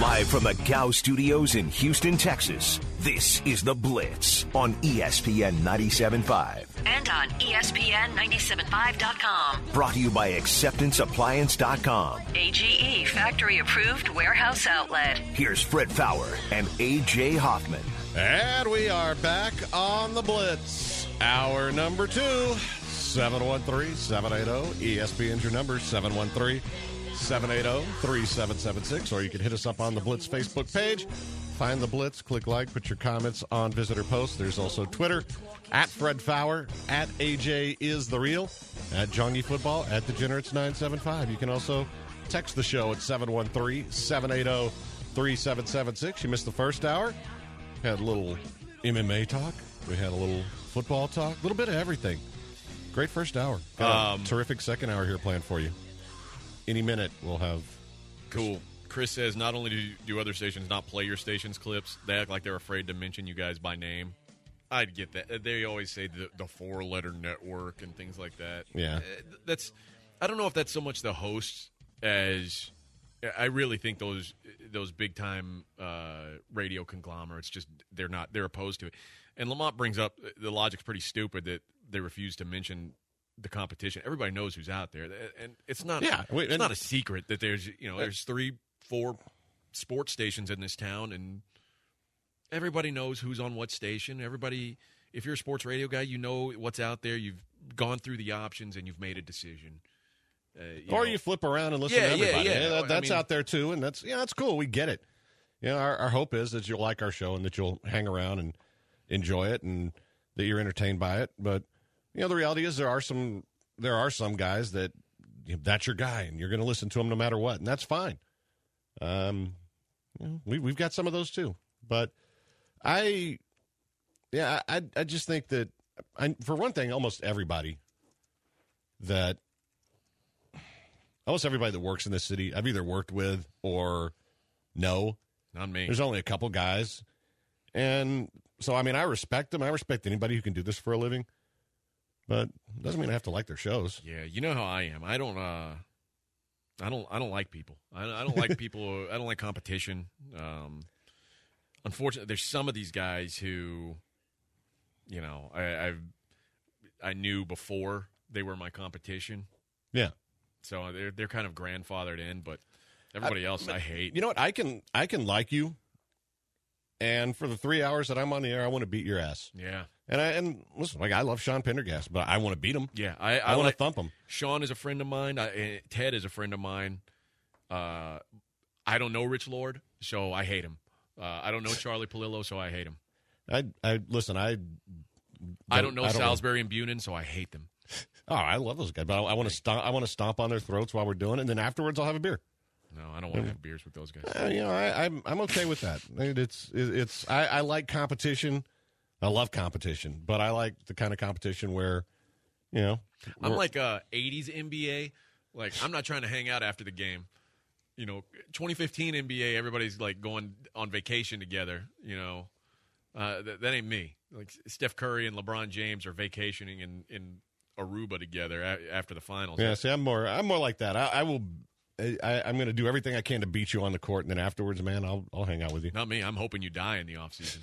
Live from the Gow Studios in Houston, Texas, this is The Blitz on ESPN 97.5. And on ESPN975.com. Brought to you by AcceptanceAppliance.com. AGE factory-approved warehouse outlet. Here's Fred Fowler and A.J. Hoffman. And we are back on The Blitz. Hour number 2, 713-780. ESPN's your number, 713-780-3776. Or you can hit us up on the Blitz Facebook page. Find the Blitz, click like, put your comments on visitor posts. There's also Twitter, at Fred Fowler, at AJ is the real, at Jongy Football, at Degenerates975. You can also text the show at 713-780-3776. You missed the first hour. Had a little MMA talk. We had a little football talk. A little bit of everything. Great first hour. Got a terrific second hour here planned for you. Any minute we'll have. Cool. Chris says not only do other stations not play your station's clips, they act like they're afraid to mention you guys by name. I'd get that. They always say the four-letter network and things like that. Yeah. I don't know if that's so much the hosts as I really think those big-time radio conglomerates they're opposed to it. And Lamont brings up the logic's pretty stupid that they refuse to mention the competition. Everybody knows who's out there, and it's not. Yeah, it's not a secret that there's 3-4 sports stations in this town, and everybody knows who's on what station. Everybody, if you're a sports radio guy, you know what's out there. You've gone through the options and you've made a decision. You flip around and listen to everybody. Yeah. That's out there too, and that's cool. We get it. Our hope is that you'll like our show and that you'll hang around and enjoy it, and that you're entertained by it. But the reality is there are some guys that that's your guy, and you're going to listen to them no matter what, and that's fine. We've got some of those too, but I just think that for one thing, almost everybody that works in this city, I've either worked with or know. Not me. There's only a couple guys, and so I respect them. I respect anybody who can do this for a living. But it doesn't mean I have to like their shows. Yeah, you know how I am. I don't like people. I don't like people. I don't like competition. Unfortunately, there's some of these guys who, I knew before they were my competition. Yeah. So they're kind of grandfathered in, but everybody else I hate. You know what? I can like you, and for the 3 hours that I'm on the air, I want to beat your ass. Yeah. And listen, I love Sean Pendergast, but I want to beat him. Yeah, I want to thump him. Sean is a friend of mine. Ted is a friend of mine. I don't know Rich Lord, so I hate him. I don't know Charlie Palillo, so I hate him. I don't know Salisbury and Bunin, so I hate them. Oh, I love those guys, but I want to stomp. I want to stomp on their throats while we're doing it, and then afterwards I'll have a beer. No, I don't want to have beers with those guys. I'm okay with that. I like competition. I love competition, but I like the kind of competition where, I'm like 80s NBA. Like, I'm not trying to hang out after the game. 2015 NBA, everybody's like going on vacation together. That ain't me. Like Steph Curry and LeBron James are vacationing in Aruba together after the finals. Yeah, see, I'm more like that. I'm going to do everything I can to beat you on the court, and then afterwards, man, I'll hang out with you. Not me. I'm hoping you die in the offseason.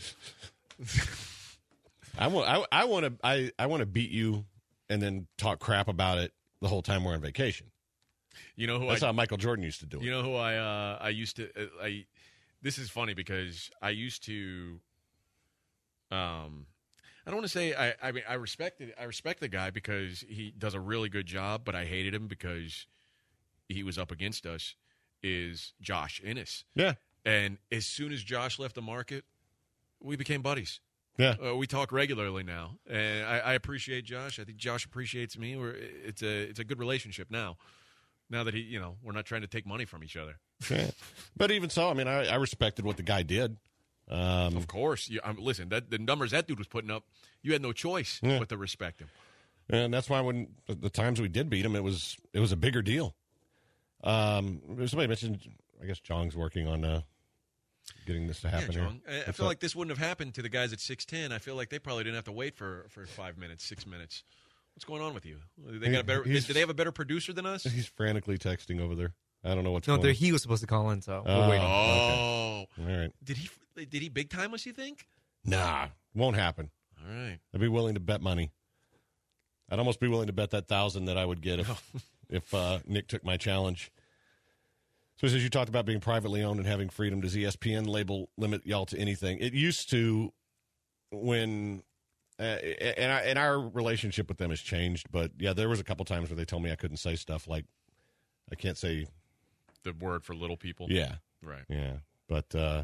I want to beat you and then talk crap about it the whole time we're on vacation. That's how Michael Jordan used to do it. You know who I used to this is funny because I used to I don't want to say I respect the guy because he does a really good job, but I hated him because he was up against us, is Josh Ennis. Yeah. And as soon as Josh left the market, we became buddies. Yeah, we talk regularly now, and I appreciate Josh. I think Josh appreciates me. It's a good relationship now. Now that we're not trying to take money from each other. Yeah. But even so, I respected what the guy did. Of course, listen. The numbers that dude was putting up, you had no choice but to respect him. And that's why when the times we did beat him, it was a bigger deal. Somebody mentioned, I guess Jong's working on getting this to happen. Yeah, Jong. I feel like this wouldn't have happened to the guys at 610. I feel like they probably didn't have to wait for 5 minutes, 6 minutes. What's going on with you? Did they have a better producer than us? He's frantically texting over there. I don't know what's No, going on. he was supposed to call in, so we're waiting. Oh, All right. did he big time us? You think? Nah, won't happen. All right. I'd be willing to bet money. I'd almost be willing to bet that 1,000 that I would get if Nick took my challenge. So as you talked about being privately owned and having freedom, does ESPN limit y'all to anything? It used to when and our relationship with them has changed, but yeah, there was a couple times where they told me I couldn't say stuff like I can't say the word for little people. Yeah. Right. Yeah. But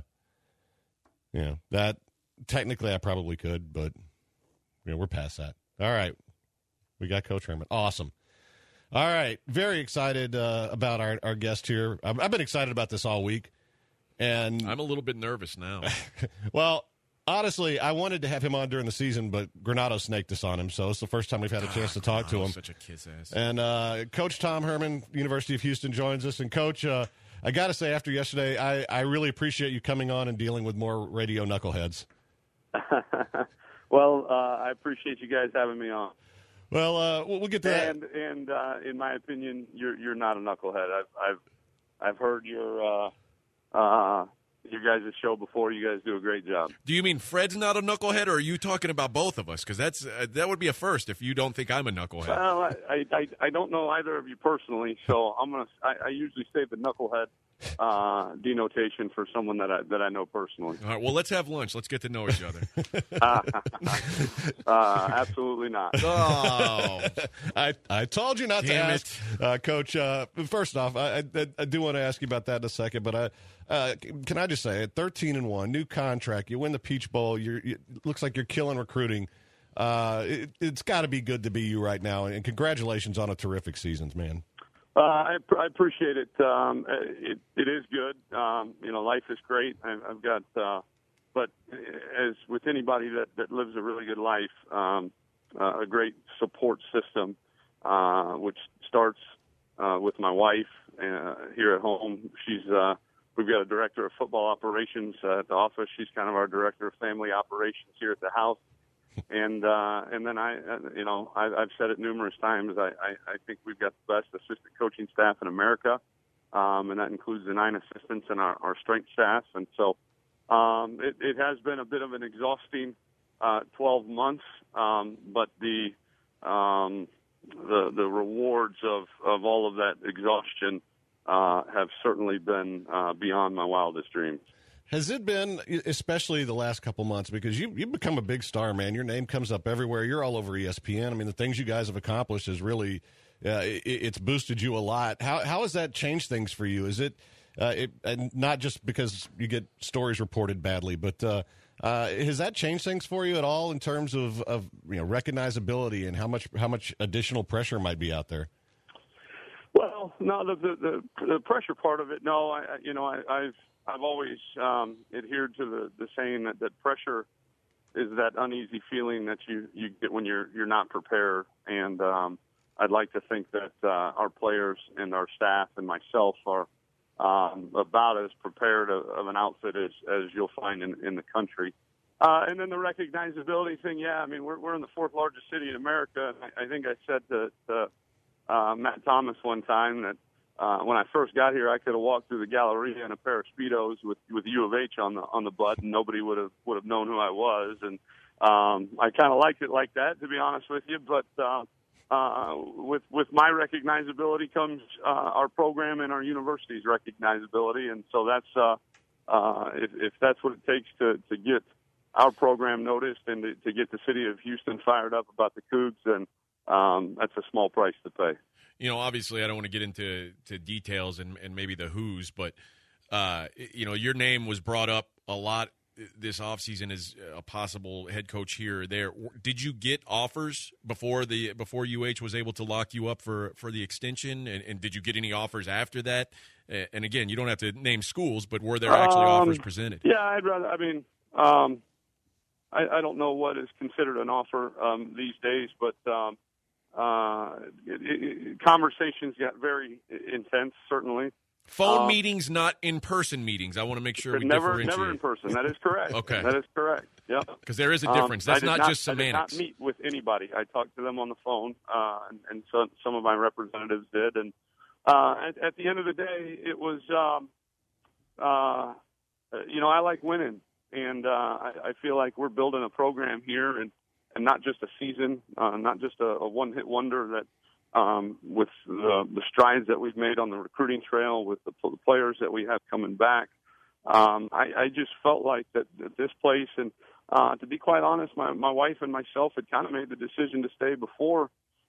that technically I probably could, but we're past that. All right. We got Coach Herman. Awesome. All right. Very excited about our guest here. I've been excited about this all week. And I'm a little bit nervous now. Well, honestly, I wanted to have him on during the season, but Granado snaked us on him, so it's the first time we've had a chance to talk to him. Such a kiss ass. And Coach Tom Herman, University of Houston, joins us. And, Coach, I got to say, after yesterday, I really appreciate you coming on and dealing with more radio knuckleheads. Well, I appreciate you guys having me on. Well, we'll get to that. And in my opinion, you're not a knucklehead. I've heard your guys' show before. You guys do a great job. Do you mean Fred's not a knucklehead, or are you talking about both of us? Because that would be a first if you don't think I'm a knucklehead. Well, I don't know either of you personally, so I usually say the knucklehead denotation for someone that I know personally. All right, well, let's have lunch. Let's get to know each other. Absolutely not. Oh, I told you not to Damn ask, Coach. First off, I do want to ask you about that in a second, but can I just say, at 13-1, new contract, you win the Peach Bowl. It looks like you're killing recruiting. It's got to be good to be you right now, and congratulations on a terrific season, man. I appreciate it. It is good. Life is great. I've got, but as with anybody that lives a really good life, a great support system, which starts with my wife here at home. We've got a director of football operations at the office. She's kind of our director of family operations here at the house. And then I've said it numerous times. I think we've got the best assistant coaching staff in America, and that includes the 9 assistants and our strength staff. And so it has been a bit of an exhausting 12 months, but the rewards of all of that exhaustion have certainly been beyond my wildest dreams. Has it been, especially the last couple months, because you've become a big star, man. Your name comes up everywhere. You're all over ESPN. I mean, the things you guys have accomplished is really, it's boosted you a lot. How has that changed things for you? Is it, and not just because you get stories reported badly, but has that changed things for you at all in terms of recognizability and how much additional pressure might be out there? Well, no, the pressure part of it, no. I've always adhered to the saying that pressure is that uneasy feeling that you get when you're not prepared. And I'd like to think that our players and our staff and myself are about as prepared of an outfit as you'll find in the country. And then the recognizability thing, yeah, I mean, we're in the 4th largest city in America. And I think I said to Matt Thomas one time that when I first got here, I could have walked through the Galleria in a pair of Speedos with U of H on the butt, and nobody would have known who I was. And I kind of liked it like that, to be honest with you. But with my recognizability comes our program and our university's recognizability, and so that's if that's what it takes to get our program noticed and to get the city of Houston fired up about the Cougs, then that's a small price to pay. Obviously, I don't want to get into details and maybe the who's, but your name was brought up a lot this offseason as a possible head coach here or there. Did you get offers before UH was able to lock you up for the extension? And did you get any offers after that? And again, you don't have to name schools, but were there actually offers presented? Yeah, I don't know what is considered an offer these days, but conversations got very intense, certainly. Phone meetings, not in-person meetings. I want to make sure we differentiate. Never in person. That is correct. Okay. That is correct. Yeah. Because there is a difference. That's not just semantics. I did not meet with anybody. I talked to them on the phone, and so some of my representatives did. And at the end of the day, it was, I like winning, and I feel like we're building a program here, and not just a season, not just a one-hit wonder that with the strides that we've made on the recruiting trail, with the players that we have coming back. I just felt like that this place, and to be quite honest, my wife and myself had kind of made the decision to stay before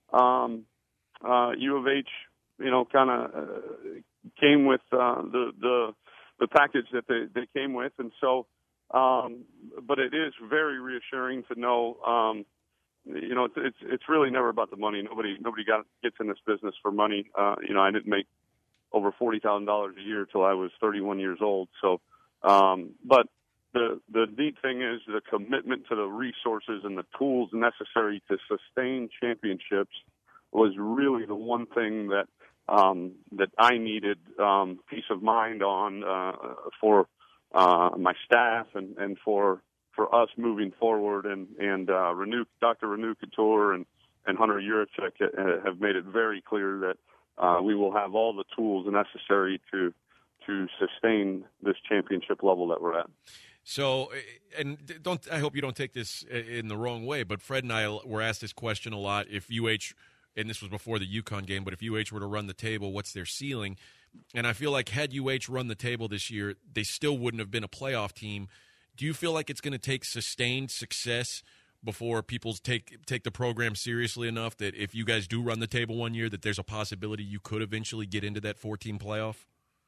U of H, kind of came with the package that they came with, and so. But it is very reassuring to know. It's really never about the money. Nobody gets in this business for money. I didn't make over $40,000 a year till I was 31 years old. So, but the neat thing is the commitment to the resources and the tools necessary to sustain championships was really the one thing that I needed peace of mind on for my staff and for us moving forward. And Dr. Renu Couture and Hunter Yurachek have made it very clear that we will have all the tools necessary to sustain this championship level that we're at. So, and I hope you don't take this in the wrong way, but Fred and I were asked this question a lot. If UH, and this was before the UConn game, but if UH were to run the table, what's their ceiling? And I feel like had UH run the table this year, they still wouldn't have been a playoff team. Do you feel like it's going to take sustained success before people take the program seriously enough that if you guys do run the table one year, that there's a possibility you could eventually get into that 14 playoff?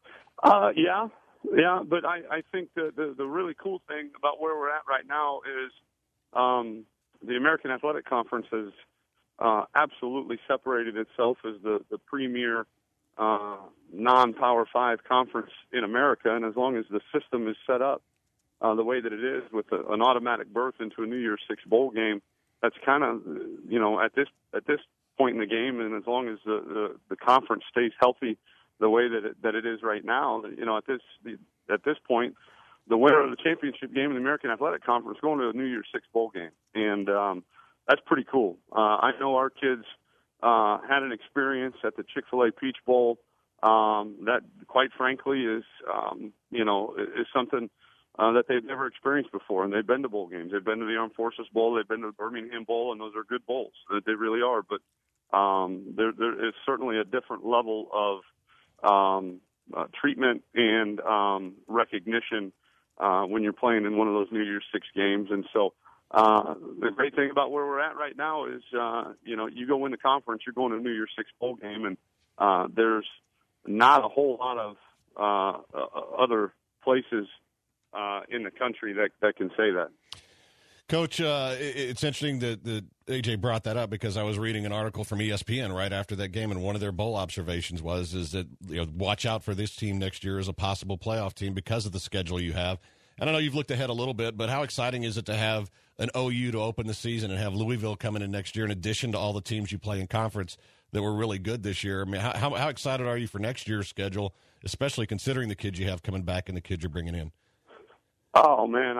Yeah, but I think the really cool thing about where we're at right now is the American Athletic Conference has absolutely separated itself as the premier non-Power 5 conference in America, and as long as the system is set up the way that it is with an automatic berth into a New Year's Six bowl game, that's kind of at this point in the game, and as long as the conference stays healthy the way that it is right now, at this point, the winner of the championship game in the American Athletic Conference is going to a New Year's Six bowl game, and that's pretty cool. I know our kids had an experience at the Chick-fil-A Peach Bowl that, quite frankly, is something that they've never experienced before, and they've been to bowl games. They've been to the Armed Forces Bowl, they've been to the Birmingham Bowl, and those are good bowls. They really are, but there is certainly a different level of treatment and recognition when you're playing in one of those New Year's Six games. And so the great thing about where we're at right now is, you go win the conference, you're going to a New Year's Six bowl game, and there's not a whole lot of other places in the country that can say that. Coach, it's interesting that AJ brought that up because I was reading an article from ESPN right after that game, and one of their bowl observations is that watch out for this team next year as a possible playoff team because of the schedule you have. And I know you've looked ahead a little bit, but how exciting is it to have an OU to open the season and have Louisville coming in next year in addition to all the teams you play in conference that were really good this year? I mean, how excited are you for next year's schedule, especially considering the kids you have coming back and the kids you're bringing in? Oh man,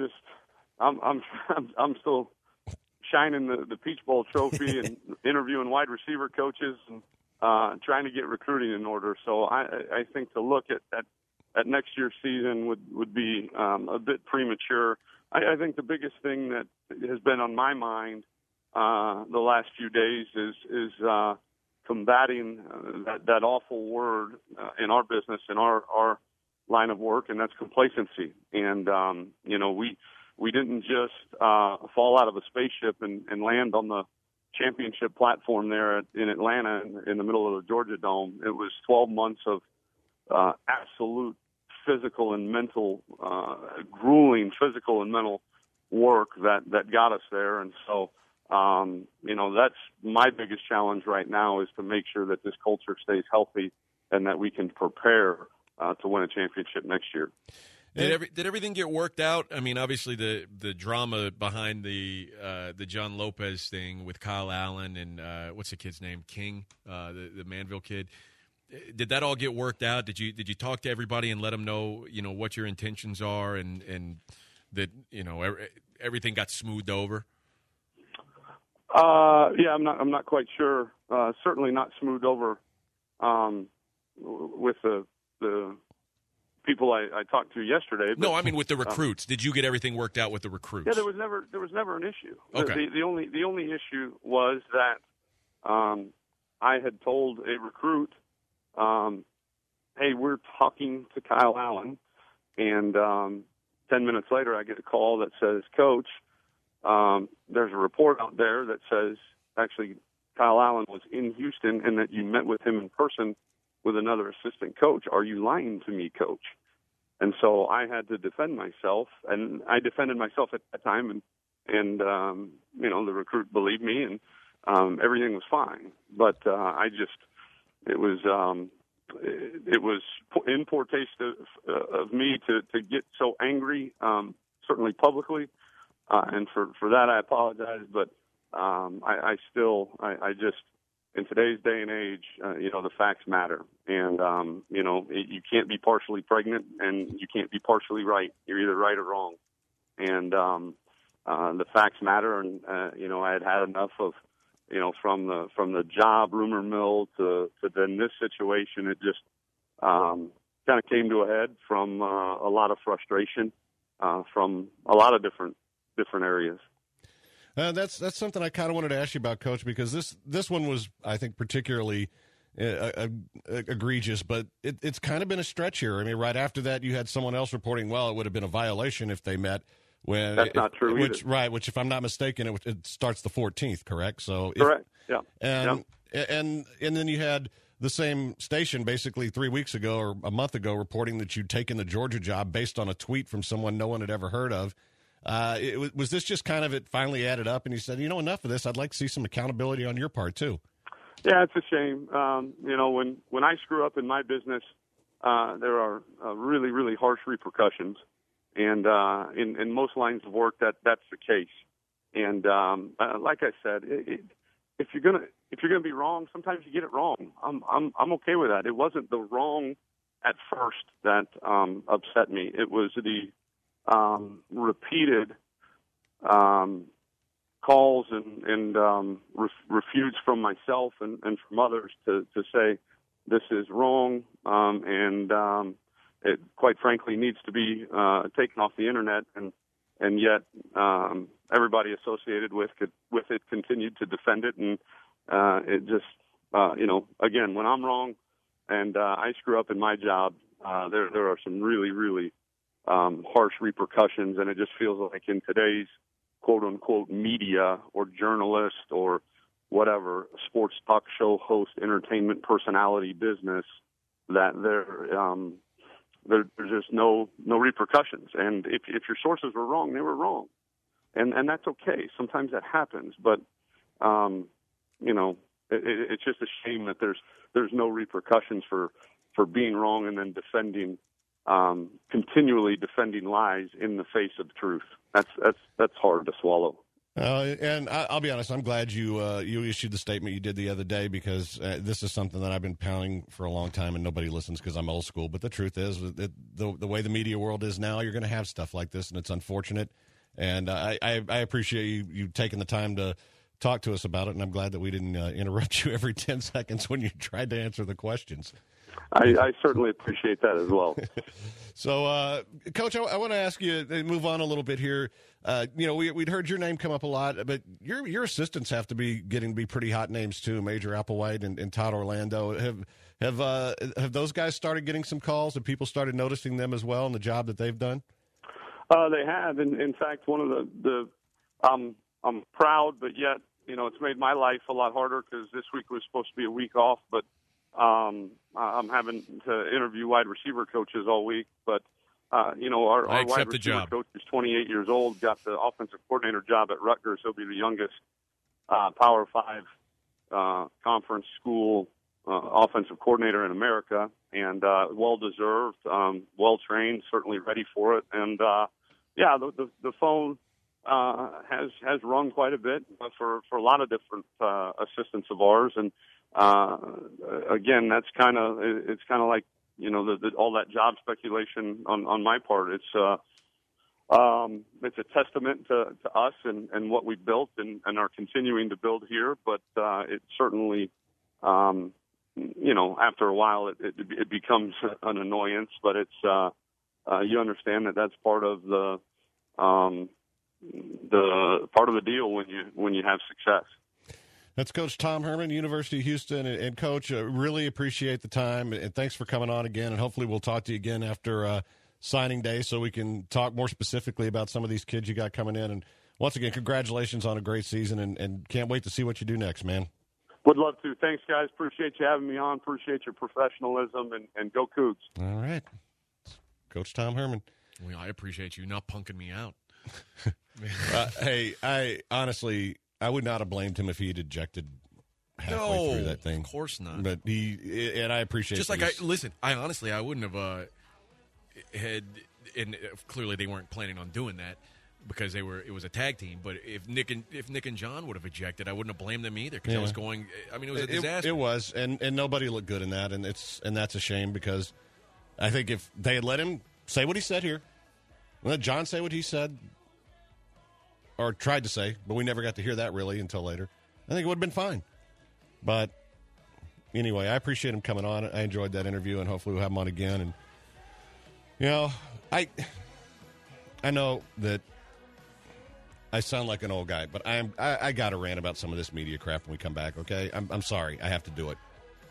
I'm still shining the Peach Bowl trophy and interviewing wide receiver coaches and trying to get recruiting in order. So I think to look at next year's season would be a bit premature. I think the biggest thing that has been on my mind the last few days is combating that awful word in our business, in our line of work, and that's complacency. And we didn't just fall out of a spaceship and land on the championship platform there in Atlanta in the middle of the Georgia Dome. It was 12 months of absolute physical and mental, grueling physical and mental work that got us there. And so, that's my biggest challenge right now is to make sure that this culture stays healthy and that we can prepare to win a championship next year. Did everything get worked out? I mean, obviously the drama behind the John Lopez thing with Kyle Allen and what's the kid's name, King, the Manville kid. Did that all get worked out? Did you talk to everybody and let them know what your intentions are and that everything got smoothed over? Yeah, I'm not quite sure. Certainly not smoothed over with the people I talked to yesterday. But, no, I mean with the recruits. Did you get everything worked out with the recruits? Yeah, there was never an issue. Okay. The only issue was that I had told a recruit, hey, we're talking to Kyle Allen, and 10 minutes later I get a call that says, Coach, there's a report out there that says actually Kyle Allen was in Houston and that you met with him in person with another assistant coach. Are you lying to me, Coach? And so I had to defend myself, and I defended myself at that time, and the recruit believed me, and everything was fine. But it was in poor taste of me to get so angry, certainly publicly, and for that I apologize. But I just in today's day and age, the facts matter, and you can't be partially pregnant, and you can't be partially right. You're either right or wrong, and the facts matter. And I had enough of from the job rumor mill to then this situation. It just kind of came to a head from a lot of frustration from a lot of different areas. That's something I kind of wanted to ask you about, Coach, because this one was, I think, particularly egregious, but it's kind of been a stretch here. I mean, right after that, you had someone else reporting, well, it would have been a violation if they met. That's not true either. Which, if I'm not mistaken, it starts the 14th, correct? So correct, yeah. And then you had the same station basically 3 weeks ago or a month ago reporting that you'd taken the Georgia job based on a tweet from someone no one had ever heard of. Was this just kind of it finally added up, and you said, enough of this. I'd like to see some accountability on your part too. Yeah, it's a shame. When I screw up in my business, there are really, really harsh repercussions, and in most lines of work, that's the case. And like I said, if you're gonna be wrong, sometimes you get it wrong. I'm okay with that. It wasn't the wrong at first that upset me. It was the repeated calls and refutes from myself and from others to say this is wrong, and it quite frankly needs to be taken off the internet, and yet everybody associated with it continued to defend it, and it just again, when I'm wrong and I screw up in my job, there are some really, really harsh repercussions, and it just feels like in today's quote-unquote media or journalist or whatever, sports talk show host, entertainment personality business, that there's just no repercussions. And if your sources were wrong, they were wrong. And that's okay. Sometimes that happens. But, it's just a shame that there's no repercussions for being wrong and then continually defending lies in the face of truth. That's hard to swallow. And I'll be honest, I'm glad you issued the statement you did the other day, because this is something that I've been pounding for a long time, and nobody listens because I'm old school. But the truth is, the way the media world is now, you're going to have stuff like this, and it's unfortunate. And I appreciate you taking the time to talk to us about it, and I'm glad that we didn't interrupt you every 10 seconds when you tried to answer the questions. I certainly appreciate that as well. So, Coach, I want to ask you, move on a little bit here. We'd heard your name come up a lot, but your assistants have to be getting to be pretty hot names too. Major Applewhite and Todd Orlando. Have those guys started getting some calls? Have people started noticing them as well and the job that they've done? They have. In fact, one of the I'm proud, but yet it's made my life a lot harder, because this week was supposed to be a week off, but I'm having to interview wide receiver coaches all week. But our wide receiver coach is 28 years old, got the offensive coordinator job at Rutgers. He'll be the youngest Power 5 conference school offensive coordinator in America, and well-deserved, well-trained, certainly ready for it. And, the phone has rung quite a bit for a lot of different assistants of ours. And again, it's kind of like all that job speculation on my part. It's a testament to us and what we built and are continuing to build here. But it certainly after a while it becomes an annoyance, but it's you understand that that's part of the deal when you have success. That's Coach Tom Herman, University of Houston, and Coach, really appreciate the time, and thanks for coming on again, and hopefully we'll talk to you again after signing day so we can talk more specifically about some of these kids you got coming in. And once again, congratulations on a great season, and can't wait to see what you do next, man. Would love to. Thanks, guys. Appreciate you having me on. Appreciate your professionalism, and go Cougs. All right. Coach Tom Herman. Well, I appreciate you not punking me out. Hey, I would not have blamed him if he had ejected halfway through that thing. Of course not. But I appreciate just like I wouldn't have had, and clearly they weren't planning on doing that because it was a tag team. But if Nick and John would have ejected, I wouldn't have blamed them either because it was going. I mean, it was a disaster. It was, and nobody looked good in that, and that's a shame because I think if they had let him say what he said here, let John say what he said. Or tried to say, but we never got to hear that really until later. I think it would have been fine. But anyway, I appreciate him coming on. I enjoyed that interview, and hopefully we'll have him on again. And, I know that I sound like an old guy, but I got to rant about some of this media crap when we come back, okay? I'm sorry. I have to do it.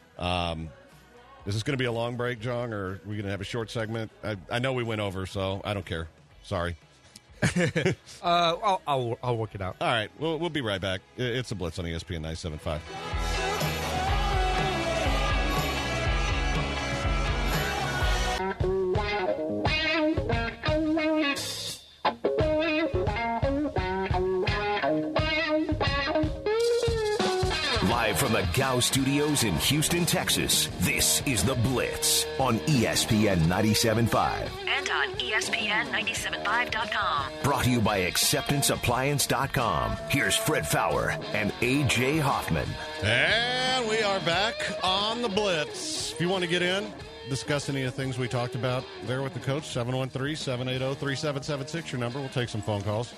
Is this going to be a long break, John, or are we going to have a short segment? I know we went over, so I don't care. Sorry. I'll work it out. All right, we'll be right back. It's a Blitz on ESPN 97.5. Live from the Gow Studios in Houston, Texas, this is The Blitz on ESPN 97.5. And on ESPN975.com. Brought to you by AcceptanceAppliance.com. Here's Fred Fowler and A.J. Hoffman. And we are back on The Blitz. If you want to get in, discuss any of the things we talked about there with the coach, 713-780-3776, your number. We'll take some phone calls.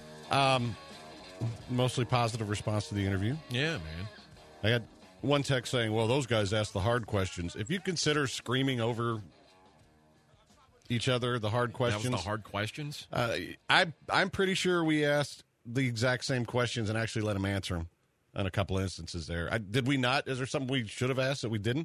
Mostly positive response to the interview. Yeah, man. I had one text saying, well, those guys asked the hard questions. If you consider screaming over each other the hard questions. That was the hard questions? I'm pretty sure we asked the exact same questions and actually let him answer them on a couple instances there. Did we not? Is there something we should have asked that we didn't?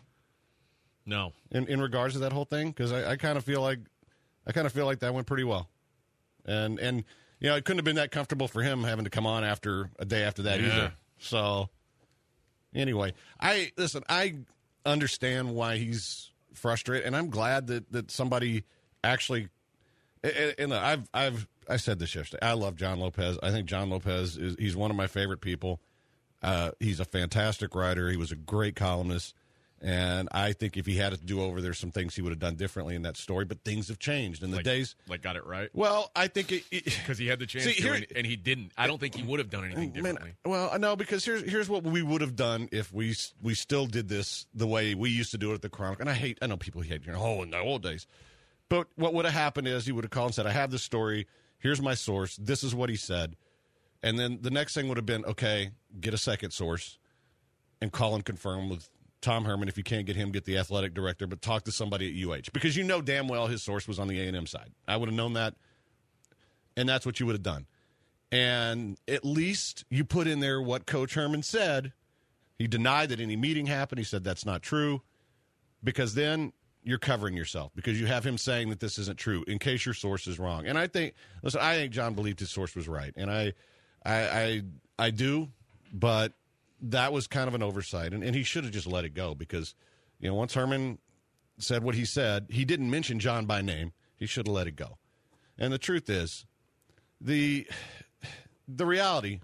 No. In regards to that whole thing? Because I kind of feel like that went pretty well. And it couldn't have been that comfortable for him having to come on after a day after that either. So anyway, I understand why he's frustrated, and I'm glad that somebody actually. And I said this yesterday. I love John Lopez. I think John Lopez he's one of my favorite people. He's a fantastic writer. He was a great columnist. And I think if he had it to do over, there's some things he would have done differently in that story. But things have changed in the days. Like got it right? Well, I think because he had the chance and he didn't. I don't think he would have done anything differently. Well, no, because here's what we would have done if we still did this the way we used to do it at the Chronicle. And I know people hate in the old days. But what would have happened is he would have called and said, I have this story. Here's my source. This is what he said. And then the next thing would have been, okay, get a second source and call and confirm with Tom Herman. If you can't get him, get the athletic director, but talk to somebody at UH. Because you know damn well his source was on the A&M side. I would have known that, and that's what you would have done. And at least you put in there what Coach Herman said. He denied that any meeting happened. He said that's not true, because then you're covering yourself, because you have him saying that this isn't true in case your source is wrong. And I think John believed his source was right, and I do, but that was kind of an oversight, and he should have just let it go, because once Herman said what he said, he didn't mention John by name. He should have let it go. And the truth is, the reality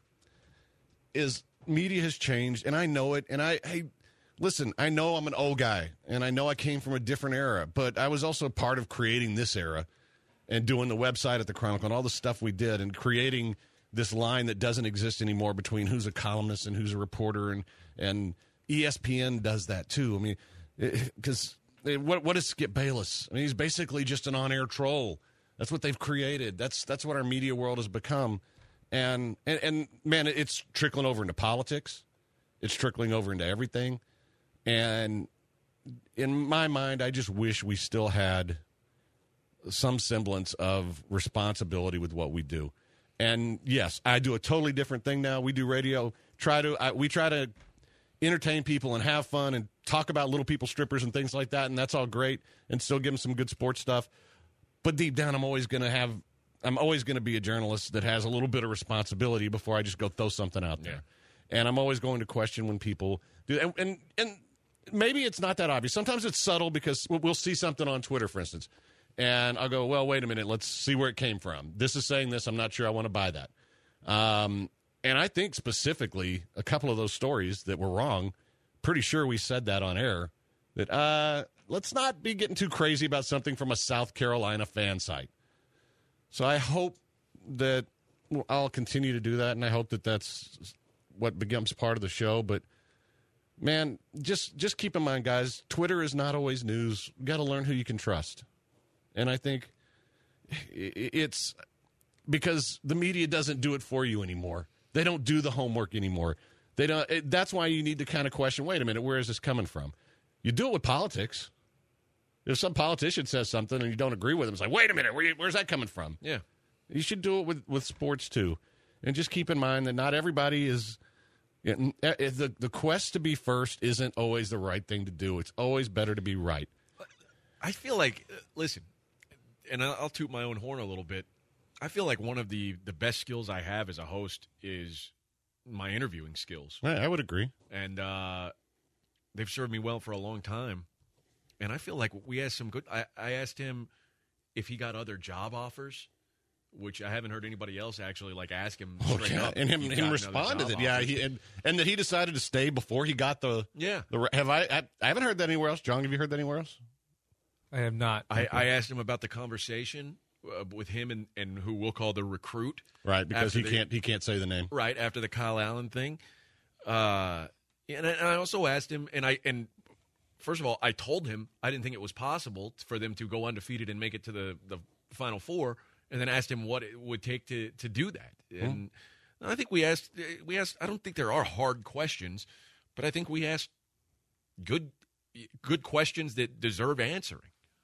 is media has changed, and I know it. And listen, I know I'm an old guy, and I know I came from a different era, but I was also part of creating this era and doing the website at the Chronicle and all the stuff we did and creating this line that doesn't exist anymore between who's a columnist and who's a reporter, and ESPN does that too. I mean, because what is Skip Bayless? I mean, he's basically just an on-air troll. That's what they've created. That's what our media world has become, and man, it's trickling over into politics. It's trickling over into everything. And in my mind, I just wish we still had some semblance of responsibility with what we do. And yes, I do a totally different thing now. We do radio. We try to entertain people and have fun and talk about little people strippers and things like that, and that's all great, and still give them some good sports stuff. But deep down, I'm always going to be a journalist that has a little bit of responsibility before I just go throw something out there. Yeah. And I'm always going to question when people do. And maybe it's not that obvious. Sometimes it's subtle because we'll see something on Twitter, for instance, and I'll go, well, wait a minute, let's see where it came from. This is saying this. I'm not sure I want to buy that. And I think specifically a couple of those stories that were wrong, pretty sure we said that on air, that let's not be getting too crazy about something from a South Carolina fan site. So I hope that I'll continue to do that, and I hope that that's what becomes part of the show. But, man, just keep in mind, guys, Twitter is not always news. You've got to learn who you can trust. And I think it's because the media doesn't do it for you anymore. They don't do the homework anymore. They don't. That's why you need to kind of question, wait a minute, where is this coming from? You do it with politics. If some politician says something and you don't agree with them, it's like, wait a minute, where's that coming from? Yeah. You should do it with sports, too. And just keep in mind that not everybody is the quest to be first isn't always the right thing to do. It's always better to be right. I feel like, listen, and I'll toot my own horn a little bit. I feel like one of the best skills I have as a host is my interviewing skills. I would agree. And they've served me well for a long time. And I feel like we asked some good – I asked him if he got other job offers, which I haven't heard anybody else actually like ask him straight up. And him respond to it. Yeah, and that he decided to stay before he got the – yeah. I haven't heard that anywhere else. John, have you heard that anywhere else? I have not. I asked him about the conversation with him and who we'll call the recruit. Right, because he can't say the name. Right, after the Kyle Allen thing. And I also asked him, and first of all, I told him I didn't think it was possible for them to go undefeated and make it to the Final Four, and then asked him what it would take to do that. And I think we asked. I don't think there are hard questions, but I think we asked good questions that deserve answering.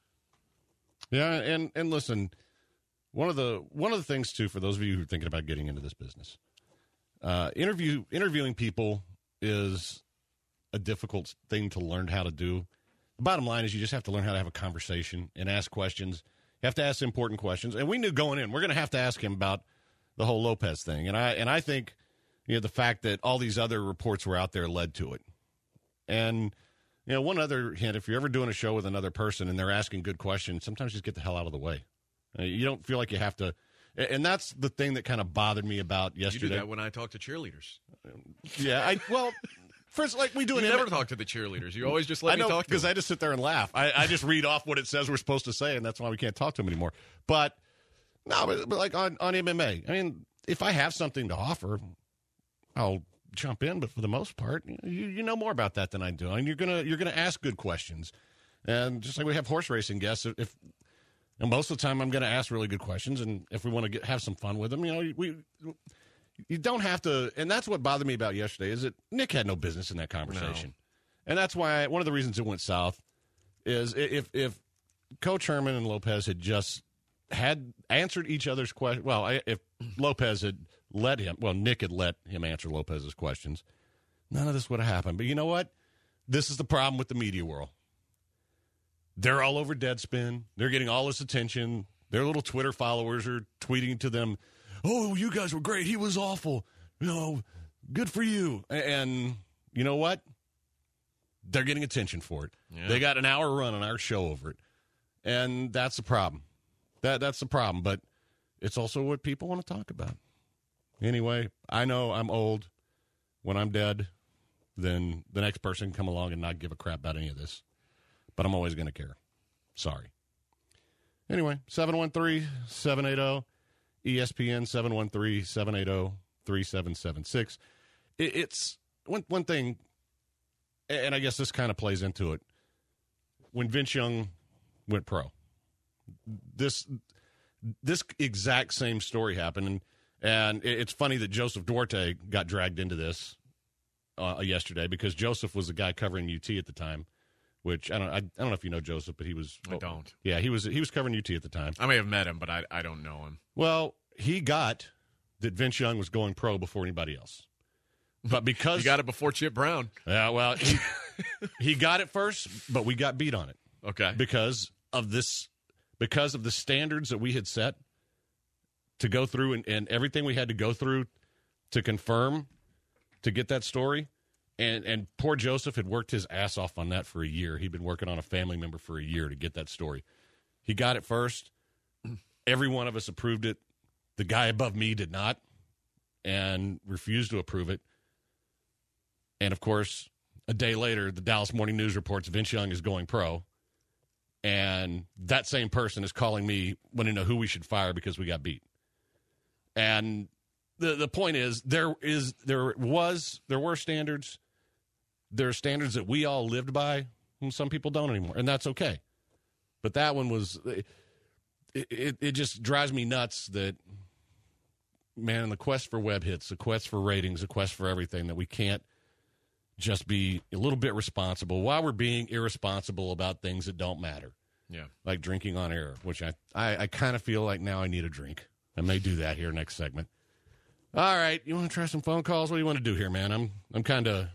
Yeah, and listen, one of the things too, for those of you who are thinking about getting into this business, interviewing people is a difficult thing to learn how to do. The bottom line is you just have to learn how to have a conversation and ask questions. You have to ask important questions. And we knew going in, we're going to have to ask him about the whole Lopez thing. And I think, the fact that all these other reports were out there led to it. And, one other hint, if you're ever doing a show with another person and they're asking good questions, sometimes just get the hell out of the way. You don't feel like you have to. And that's the thing that kind of bothered me about yesterday. You do that when I talk to cheerleaders. Yeah, first, like we do. You never talk to the cheerleaders. You always just let me talk to them. Because I just sit there and laugh. I just read off what it says we're supposed to say, and that's why we can't talk to them anymore. But like on MMA, I mean, if I have something to offer, I'll jump in. But for the most part, you know more about that than I do, and you're gonna ask good questions. And just like we have horse racing guests, and most of the time I'm going to ask really good questions, and if we want to have some fun with them, you don't have to. And that's what bothered me about yesterday is that Nick had no business in that conversation. No. And that's why one of the reasons it went south is if Coach Herman and Lopez had just had answered each other's questions. Well, if Lopez had Nick had let him answer Lopez's questions, none of this would have happened. But you know what? This is the problem with the media world. They're all over Deadspin. They're getting all this attention. Their little Twitter followers are tweeting to them, "Oh, you guys were great. He was awful. Good for you." And you know what? They're getting attention for it. Yeah. They got an hour run on our show over it. And that's the problem. That's the problem. But it's also what people want to talk about. Anyway, I know I'm old. When I'm dead, then the next person can come along and not give a crap about any of this. But I'm always going to care. Sorry. Anyway, 713-780, ESPN, 713-780-3776. It's one thing, and I guess this kind of plays into it. When Vince Young went pro, this exact same story happened. And it's funny that Joseph Duarte got dragged into this yesterday because Joseph was the guy covering UT at the time. Which I don't know if you know Joseph, but he was. I don't. Yeah, he was covering UT at the time. I may have met him, but I don't know him. Well, he got that Vince Young was going pro before anybody else, but because he got it before Chip Brown. Yeah, well, he got it first, but we got beat on it. Okay, because of the standards that we had set to go through and everything we had to go through to confirm to get that story. And poor Joseph had worked his ass off on that for a year. He'd been working on a family member for a year to get that story. He got it first. Every one of us approved it. The guy above me did not and refused to approve it. And, of course, a day later, the Dallas Morning News reports Vince Young is going pro. And that same person is calling me wanting to know who we should fire because we got beat. And the point is there were standards. There are standards that we all lived by, and some people don't anymore, and that's okay. But that one was it just drives me nuts that, man, in the quest for web hits, the quest for ratings, the quest for everything, that we can't just be a little bit responsible while we're being irresponsible about things that don't matter. Yeah. Like drinking on air, which I kind of feel like now I need a drink. I may do that here next segment. All right, you want to try some phone calls? What do you want to do here, man? I'm kind of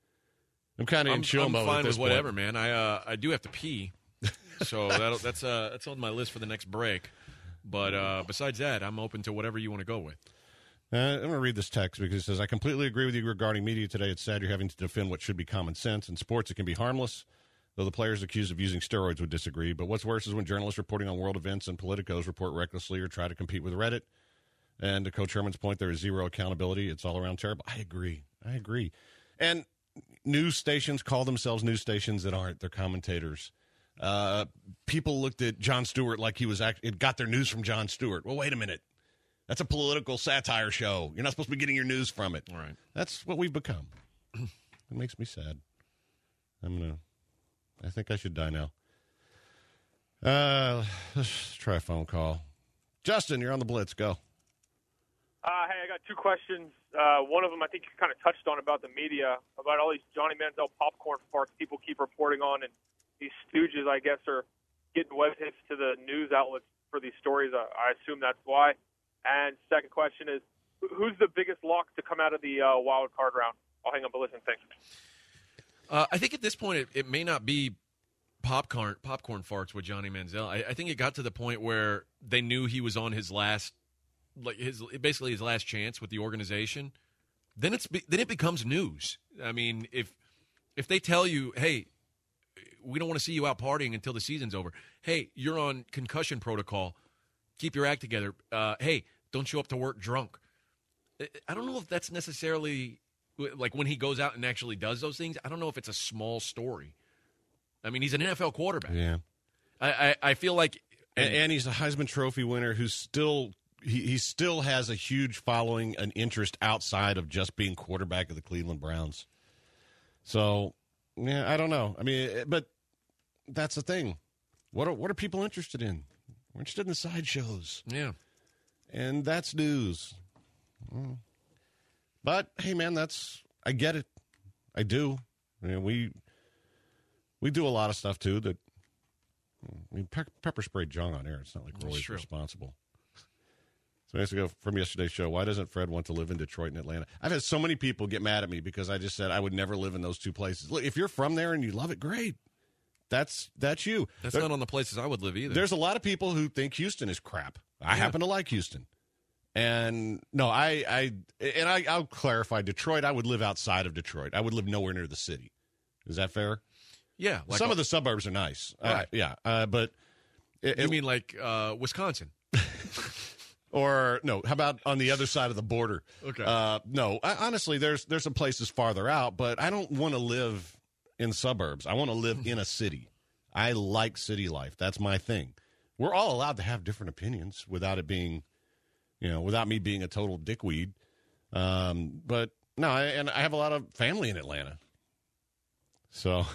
in chill mode. I'm fine at this with whatever, point. man. I do have to pee, so that's on my list for the next break. But besides that, I'm open to whatever you want to go with. I'm going to read this text because it says, I completely agree with you regarding media today. It's sad you're having to defend what should be common sense. In sports, it can be harmless, though the players accused of using steroids would disagree. But what's worse is when journalists reporting on world events and politicos report recklessly or try to compete with Reddit. And to Coach Herman's point, there is zero accountability. It's all around terrible. I agree. And news stations call themselves news stations that aren't. They're commentators. People looked at Jon Stewart like he was it got their news from Jon Stewart. Well, wait a minute. That's a political satire show. You're not supposed to be getting your news from it. All right. That's what we've become. It makes me sad. I think I should die now. Let's try a phone call. Justin, you're on the Blitz. Go. Hey, I got two questions. One of them I think you kind of touched on about the media, about all these Johnny Manziel popcorn farts people keep reporting on, and these stooges, I guess, are getting web hits to the news outlets for these stories. I assume that's why. And second question is, who's the biggest lock to come out of the wild card round? I'll hang up a listen. Thanks. I think at this point it may not be popcorn farts with Johnny Manziel. I think it got to the point where they knew he was on his last, basically his last chance with the organization. Then it becomes news. I mean, if they tell you, hey, we don't want to see you out partying until the season's over. Hey, you're on concussion protocol. Keep your act together. Hey, don't show up to work drunk. I don't know if that's necessarily, like, when he goes out and actually does those things, I don't know if it's a small story. I mean, he's an NFL quarterback. Yeah. I feel like... And he's a Heisman Trophy winner who's still... He still has a huge following and interest outside of just being quarterback of the Cleveland Browns. So, yeah, I don't know. I mean, but that's the thing. What are people interested in? We're interested in the sideshows. Yeah. And that's news. But, hey, man, I get it. I do. I mean, we do a lot of stuff, too, that we pepper sprayed John on air. It's not like we're always responsible. So I have to go from yesterday's show. Why doesn't Fred want to live in Detroit and Atlanta? I've had so many people get mad at me because I just said I would never live in those two places. Look, if you're from there and you love it, great. That's you. That's not on the places I would live either. There's a lot of people who think Houston is crap. I happen to like Houston. And no, I'll clarify. Detroit, I would live outside of Detroit. I would live nowhere near the city. Is that fair? Yeah. Like some of the suburbs are nice. Right. But you mean like Wisconsin? Or no, how about on the other side of the border? Okay. No, honestly, there's some places farther out, but I don't want to live in suburbs. I want to live in a city. I like city life. That's my thing. We're all allowed to have different opinions without it being, without me being a total dickweed. But no, and I have a lot of family in Atlanta. So,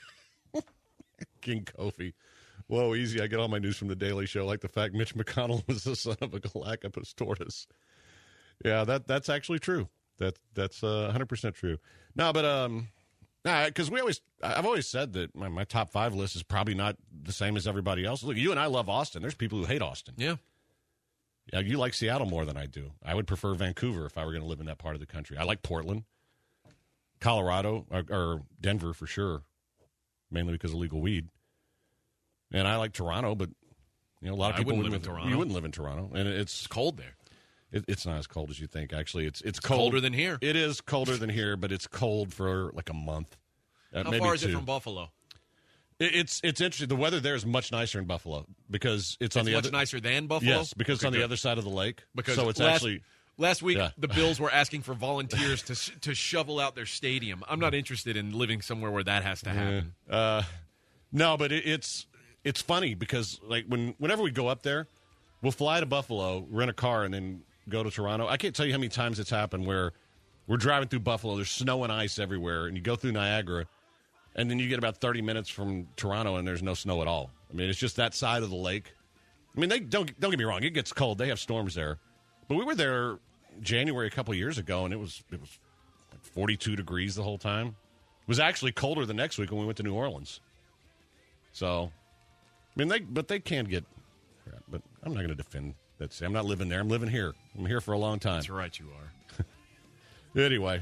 King Kofi. Whoa, easy. I get all my news from The Daily Show, like the fact Mitch McConnell was the son of a Galapagos tortoise. Yeah, that's actually true. That's 100% true. No, but because I've always said that my top 5 list is probably not the same as everybody else. Look, you and I love Austin. There's people who hate Austin. Yeah. Yeah, you like Seattle more than I do. I would prefer Vancouver if I were going to live in that part of the country. I like Portland, Colorado, or Denver for sure, mainly because of legal weed. And I like Toronto, but a lot of people wouldn't live in Toronto. You wouldn't live in Toronto, and it's cold there. It's not as cold as you think. Actually, it's cold. Colder than here. It is colder than here, but it's cold for like a month. How maybe far is 2. it from Buffalo? It's interesting. The weather there is much nicer in Buffalo because it's on the much other. nicer than Buffalo. Yes, because it's on the other side of the lake. Because so it's actually. Last week, the Bills were asking for volunteers to shovel out their stadium. I'm not interested in living somewhere where that has to happen. No, but it's funny because like whenever we go up there, we'll fly to Buffalo, rent a car, and then go to Toronto. I can't tell you how many times it's happened where we're driving through Buffalo, there's snow and ice everywhere, and you go through Niagara, and then you get about 30 minutes from Toronto, and there's no snow at all. I mean, it's just that side of the lake. I mean, don't get me wrong, it gets cold. They have storms there. But we were there January a couple of years ago, and it was like 42 degrees the whole time. It was actually colder the next week when we went to New Orleans. So, I mean, they can get crap, but I'm not going to defend that. I'm not living there. I'm living here. I'm here for a long time. That's right, you are. Anyway,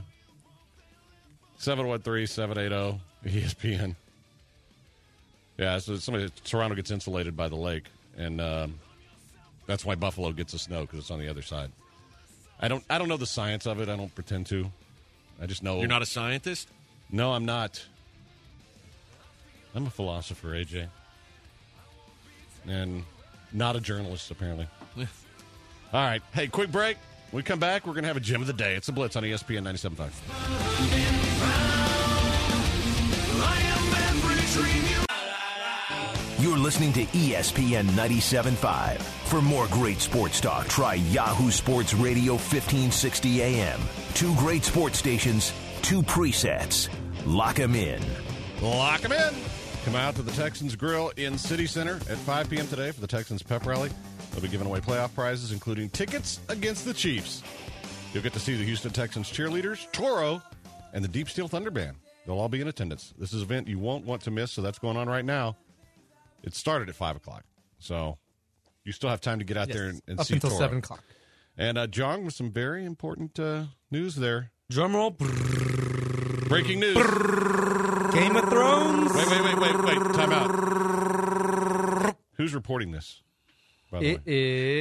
713-780-ESPN. Yeah, so Toronto gets insulated by the lake, and that's why Buffalo gets the snow, because it's on the other side. I don't know the science of it. I don't pretend to. I just know. You're not a scientist? No, I'm not. I'm a philosopher, AJ. And not a journalist, apparently. All right. Hey, quick break. When we come back, we're going to have a gem of the day. It's the Blitz on ESPN 97.5. You're listening to ESPN 97.5. For more great sports talk, try Yahoo Sports Radio 1560 AM. 2 great sports stations, 2 presets. Lock 'em in. Lock 'em in. Come out to the Texans Grill in City Center at 5 p.m. today for the Texans Pep Rally. They'll be giving away playoff prizes, including tickets against the Chiefs. You'll get to see the Houston Texans cheerleaders, Toro, and the Deep Steel Thunder Band. They'll all be in attendance. This is an event you won't want to miss, so that's going on right now. It started at 5 o'clock, so you still have time to get out there and see Up until Toro. 7 o'clock. And John, with some very important news there. Drum roll. Breaking news. Game of Thrones. Wait. Time out. Who's reporting this, by the way? It is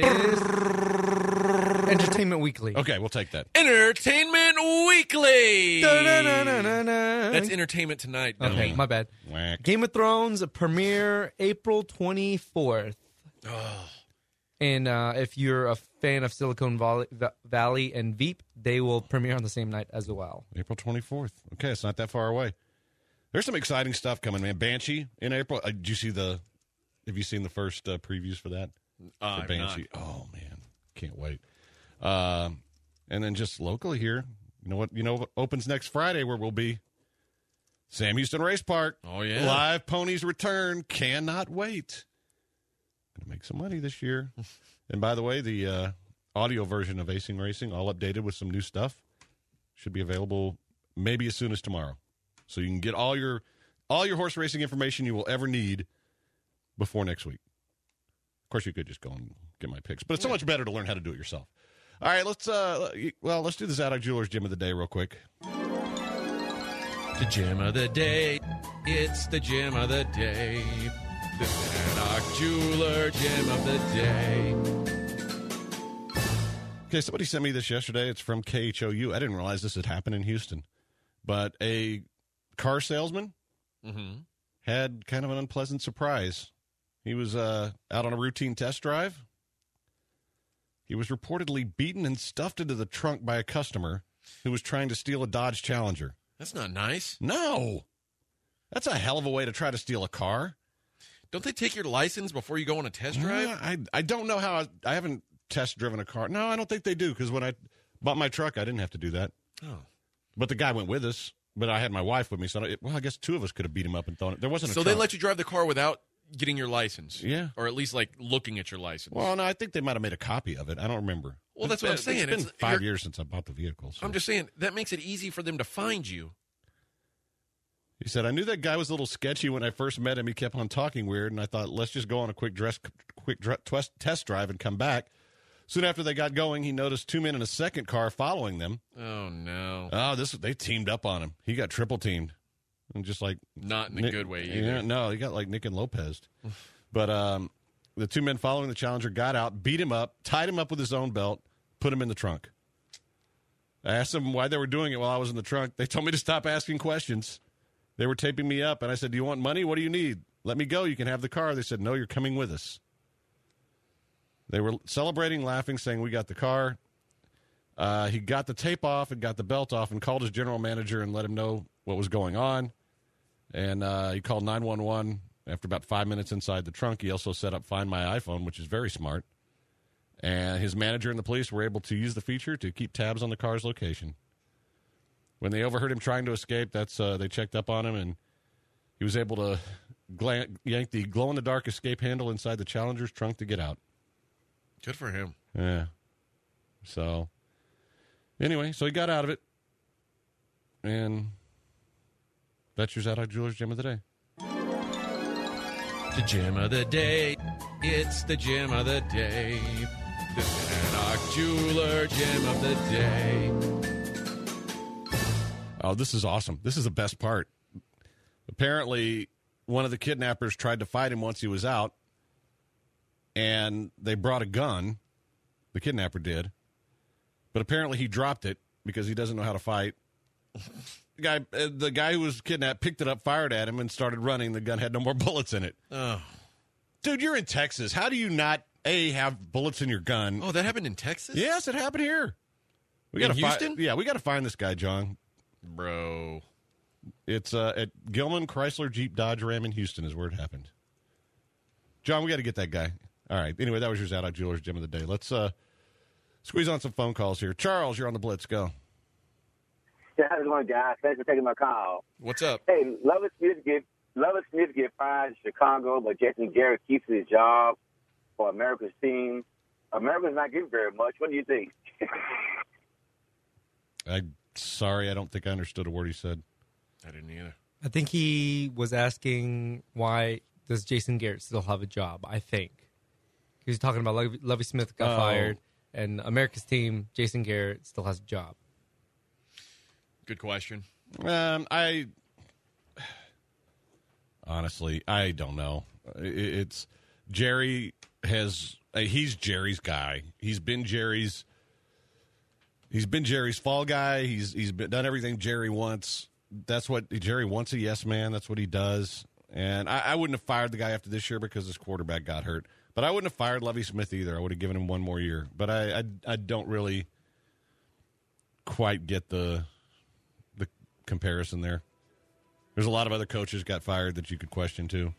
Entertainment Weekly. Okay, we'll take that. Entertainment Weekly. Da-na-na-na-na. That's Entertainment Tonight. Okay, my bad. Whack. Game of Thrones premiere April 24th. And if you're a fan of Silicon Valley and Veep, they will premiere on the same night as well. April 24th. Okay, it's not that far away. There's some exciting stuff coming, man. Banshee in April. Have you seen the first previews for that? For Banshee. Not. Oh, man. Can't wait. And then just locally here, what opens next Friday where we'll be? Sam Houston Race Park. Oh, yeah. Live Ponies return. Cannot wait. Going to make some money this year. And by the way, the audio version of Acing Racing, all updated with some new stuff, should be available maybe as soon as tomorrow. So you can get all your horse racing information you will ever need before next week. Of course, you could just go and get my picks, but it's so much better to learn how to do it yourself. All right, let's do the Zadok Jewelers Gem of the Day real quick. The gem of the day. It's the gem of the day. The Zadok Jeweler Gem of the Day. Okay, somebody sent me this yesterday. It's from KHOU. I didn't realize this had happened in Houston. But a car salesman had kind of an unpleasant surprise. He was out on a routine test drive. He was reportedly beaten and stuffed into the trunk by a customer who was trying to steal a Dodge Challenger. That's not nice. No. That's a hell of a way to try to steal a car. Don't they take your license before you go on a test drive? I don't know how. I haven't test driven a car. No, I don't think they do, because when I bought my truck, I didn't have to do that. Oh. But the guy went with us, but I had my wife with me, so I guess 2 of us could have beat him up and thrown it. There wasn't a So trunk. they let you drive the car without getting your license? Yeah. Or at least, looking at your license? Well, no, I think they might have made a copy of it. I don't remember. Well, that's what I'm saying. It's been 5 years since I bought the vehicle. So. I'm just saying that makes it easy for them to find you. He said, I knew that guy was a little sketchy when I first met him. He kept on talking weird, and I thought, let's just go on a quick test drive and come back. Soon after they got going, he noticed 2 men in a second car following them. Oh, no. Oh, they teamed up on him. He got triple teamed. And just like not in a good way either. Yeah, no, he got like Nick and Lopez. But the 2 men following the Challenger got out, beat him up, tied him up with his own belt, put him in the trunk. I asked them why they were doing it while I was in the trunk. They told me to stop asking questions. They were taping me up, and I said, do you want money? What do you need? Let me go. You can have the car. They said, no, you're coming with us. They were celebrating, laughing, saying, we got the car. He got the tape off and got the belt off and called his general manager and let him know what was going on. And he called 911 after about 5 minutes inside the trunk. He also set up Find My iPhone, which is very smart. And his manager and the police were able to use the feature to keep tabs on the car's location. When they overheard him trying to escape, they checked up on him, and he was able to yank the glow-in-the-dark escape handle inside the Challenger's trunk to get out. Good for him. Yeah. So, anyway, he got out of it. And that's your Zadok Jewelers Gem of the Day. The gem of the day. It's the gem of the day. The Zadok Jeweler Gem of the Day. Oh, this is awesome. This is the best part. Apparently, one of the kidnappers tried to fight him once he was out, and they brought a gun. The kidnapper did. But apparently he dropped it because he doesn't know how to fight. The guy who was kidnapped picked it up, fired at him, and started running. The gun had no more bullets in it. Oh. Dude, you're in Texas. How do you not, A, have bullets in your gun? Oh, that happened in Texas? Yes, it happened here. In Houston? Yeah, we got to find this guy, John. Bro. It's at Gilman Chrysler Jeep Dodge Ram in Houston is where it happened. John, we got to get that guy. All right. Anyway, that was your Zadok Jewelers Gem of the Day. Let's squeeze on some phone calls here. Charles, you're on the Blitz. Go. Yeah, how's it going, guys? Thanks for taking my call. What's up? Hey, Lovett Smith get fired in Chicago, but Jason Garrett keeps his job for America's team. America's not getting very much. What do you think? Sorry, I don't think I understood a word he said. I didn't either. I think he was asking why does Jason Garrett still have a job, I think. He was talking about Lovie Smith got fired, and America's team, Jason Garrett, still has a job. Good question. Honestly, I don't know. It's Jerry he's Jerry's guy. He's been Jerry's fall guy. He's done everything Jerry wants. That's what Jerry wants, a yes man. That's what he does. And I wouldn't have fired the guy after this year because his quarterback got hurt. But I wouldn't have fired Lovie Smith either. I would have given him one more year. But I don't really quite get the comparison there. There's a lot of other coaches got fired that you could question too.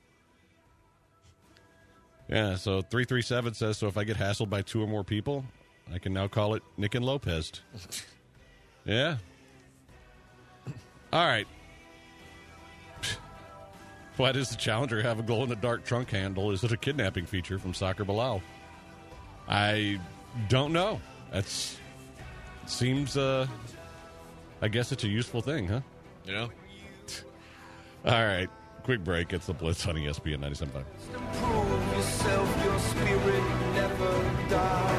Yeah, so 337 says, so if I get hassled by 2 or more people, I can now call it Nick and Lopez. Yeah. All right. Why does the Challenger have a glow-in-the-dark trunk handle? Is it a kidnapping feature from Soccer Bilal? I don't know. Seems, I guess it's a useful thing, huh? Yeah. All right. Quick break. It's the Blitz on ESPN 97.5. Prove yourself, your spirit never dies.